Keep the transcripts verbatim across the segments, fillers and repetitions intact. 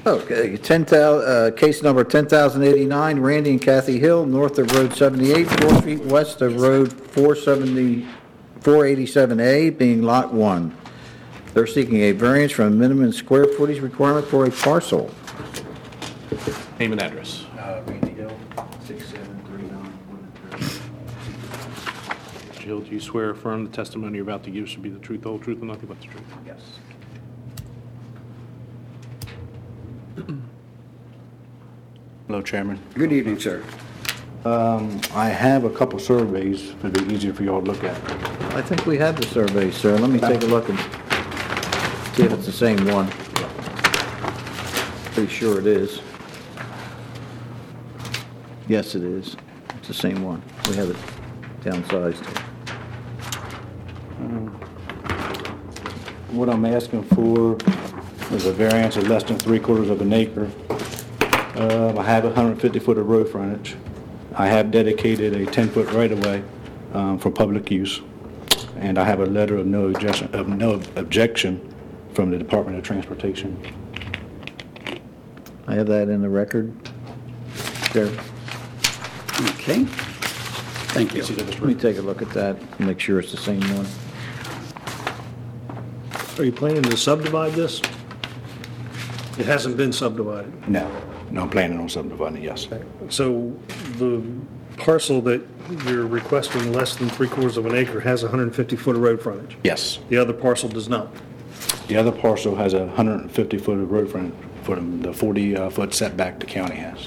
Okay, ten thou, uh, case number ten thousand eighty-nine, Randy and Kathy Hill, north of Road seventy-eight, four feet west of Road four seventy, four eighty-seven A, being Lot one. They're seeking a variance from a minimum square footage requirement for a parcel. Name and address. Uh, Randy Hill, six seven three nine. Jill, do you swear or affirm the testimony you're about to give should be the truth, the whole truth, and nothing but the truth? Yes. Hello, Chairman. Good evening, sir. I have a couple surveys. It'd be easier for y'all to look at. I think we have the survey, sir. Let me take a look and see if it's the same one. Pretty sure it is. Yes, it is. It's the same one. We have it downsized. What I'm asking for is a variance of less than three quarters of an acre. Um, I have one hundred fifty foot of road frontage. I have dedicated a ten foot right-of-way um, for public use, and I have a letter of no objection, of no objection from the Department of Transportation. I have that in the record. There. Okay. Thank you. Let me take a look at that and make sure it's the same one. Are you planning to subdivide this? It hasn't been subdivided. No, no, I'm planning on subdividing it, yes. So the parcel that you're requesting less than three quarters of an acre has one hundred fifty foot of road frontage. Yes. The other parcel does not. The other parcel has a one hundred fifty foot of road frontage for the forty foot setback the county has.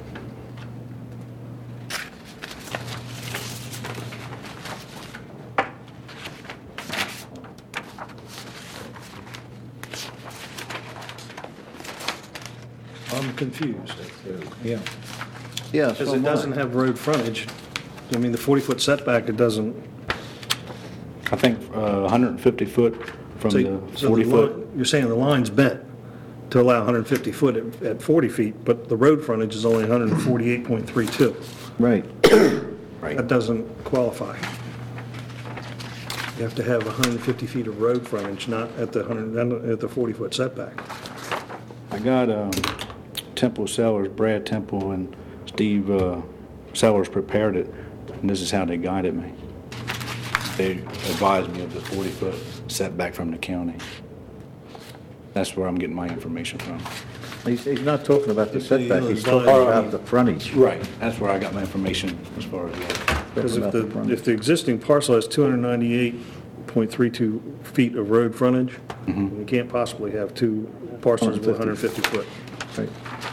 I'm confused. Yeah. Yeah, Because so it am I. doesn't have road frontage. I mean, the forty foot setback, it doesn't. I think uh, one hundred fifty foot from So- the so forty li- foot. You're saying the line's bent to allow one hundred fifty foot at, at forty feet, but the road frontage is only one hundred forty-eight point three two. Right. Right. That doesn't qualify. You have to have one hundred fifty feet of road frontage, not at the one hundred, at the forty foot setback. I got um, Temple Sellers, Brad Temple and Steve uh, Sellers prepared it, and this is how they guided me. They advised me of the forty foot setback from the county. That's where I'm getting my information from. He's, he's not talking about the It's setback, the he's talking line. about the frontage. Right. That's where I got my information as far as that. Because if About the, the frontage. if the existing parcel has two hundred ninety-eight point three two feet of road frontage, you can't possibly have two parcels with one hundred fifty foot. Right.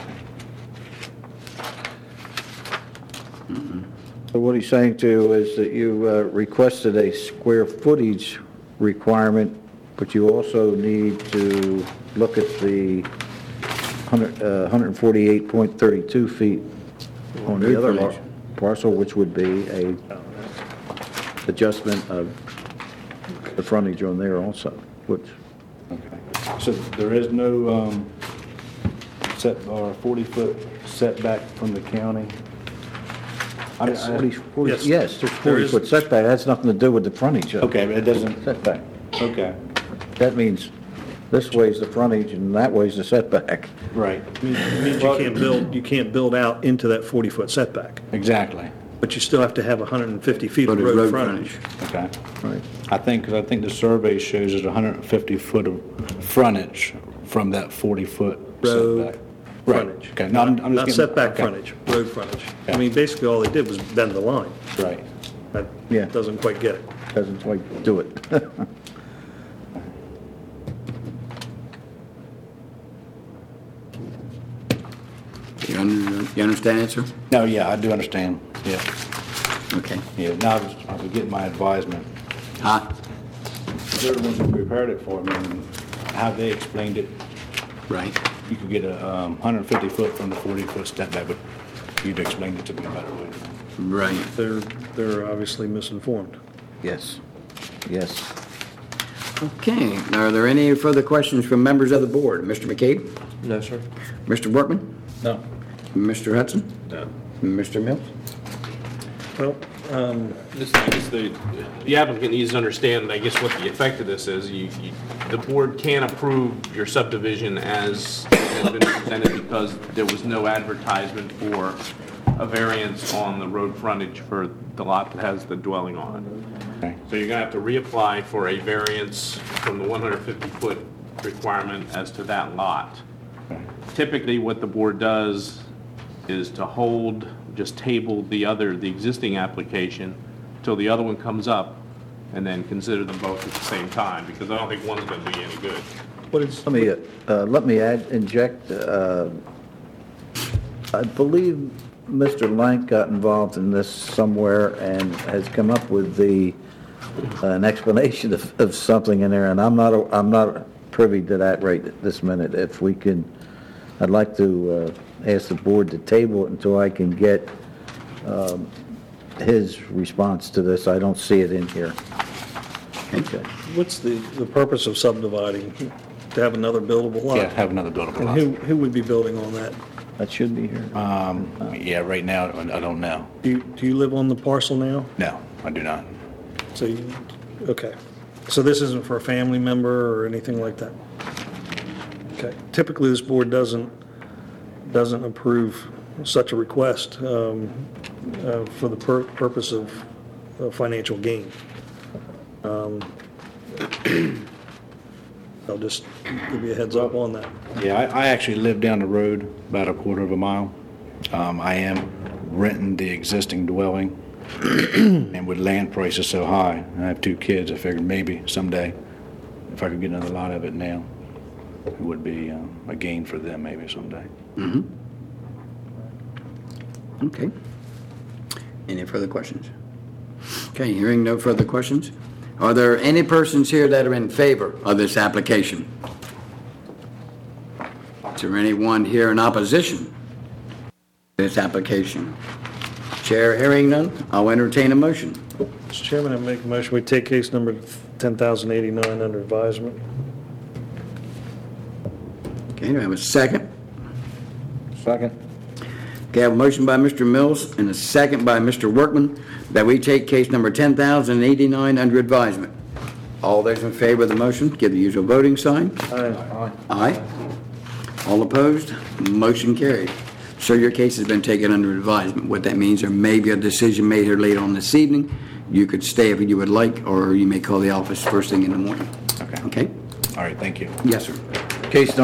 So what he's saying to is that you uh, requested a square footage requirement, but you also need to look at the one hundred, uh, one hundred forty-eight point three two feet on the other lar- parcel, which would be a adjustment of the frontage on there also, which, Okay. So there is no um, set, or forty foot setback from the county? I- I- forty, forty, Yes. yes, there's There forty is- foot setback, that has nothing to do with the frontage. of Okay, but it doesn't, Setback. okay, That means this way's the frontage and that way's the setback. right, It means you can't build, you can't build out into that forty foot setback, exactly, but you still have to have one hundred fifty feet of Foot of road road frontage. okay. Right. I think, because I think the survey shows there's one hundred fifty foot of frontage from that forty foot Road setback. Right, Frontage. okay, no, I'm, I'm just Not getting. setback okay. frontage, road frontage. I Yeah. mean, basically all they did was bend the line. Right, That Yeah. doesn't quite get it. Doesn't quite do it. You under- you understand it, sir? no, yeah, I do understand, yeah, Okay. yeah, now I was, I was getting my advisement. Huh? They're the ones who prepared it for me, and how they explained it, Right. you could get a um, one hundred fifty foot from the forty foot setback, but you'd explained it to me a better way. Right. They're, they're obviously misinformed. Yes, yes. Okay. Are there any further questions from members of the board? Mister McCabe? No, sir. Mister Workman? No. Mister Hudson? No. Mister Mills? Well, This, I guess the, the applicant needs to understand, I guess, what the effect of this is. You, you, the board can't approve your subdivision as has been presented because there was no advertisement for a variance on the road frontage for the lot that has the dwelling on it. Okay. So you're gonna have to reapply for a variance from the one hundred fifty foot requirement as to that lot. Typically, what the board does is to hold, just table the other, the existing application till the other one comes up, and then consider them both at the same time, because I don't think one's gonna do you any good. What is, Let me, uh, let me add, inject, uh, I believe Mister Lank got involved in this somewhere and has come up with the, uh, an explanation of, of something in there, and I'm not, I'm not privy to that right this minute. If we can, I'd like to uh, ask the board to table it until I can get um, his response to this. I don't see it in here. Okay. what's the, the purpose of subdividing? To have another buildable lot? Yeah, have another buildable And lot. who, who would be building on that? That should be here. Um, yeah, right now, I don't know. Do you, do you live on the parcel now? No, I do not. So you, okay. So this isn't for a family member or anything like that? Okay. Typically, this board doesn't, doesn't approve such a request um, uh, for the pur- purpose of uh, financial gain. Um, I'll just give you a heads up on that. Yeah, I, I actually live down the road about a quarter of a mile. Um, I am renting the existing dwelling, and with land prices so high, I have two kids, I figured maybe someday, if I could get another lot of it now, it would be um, a gain for them maybe someday. Okay. Any further questions? Okay, hearing no further questions. Are there any persons here that are in favor of this application? Is there anyone here in opposition to this application? Chair, hearing none, I'll entertain a motion. Mister Chairman, I make a motion, we take case number ten thousand eighty-nine under advisement. Okay, do I have a second? Second. Okay, I have a motion by Mister Mills and a second by Mister Workman that we take case number ten thousand eighty-nine under advisement. All those in favor of the motion, give the usual voting sign. Aye. Aye. All opposed? Motion carried. Sir, your case has been taken under advisement. What that means, there may be a decision made here later on this evening. You could stay if you would like, or you may call the office first thing in the morning. Okay. Okay? All right, thank you. Yes, sir. Case number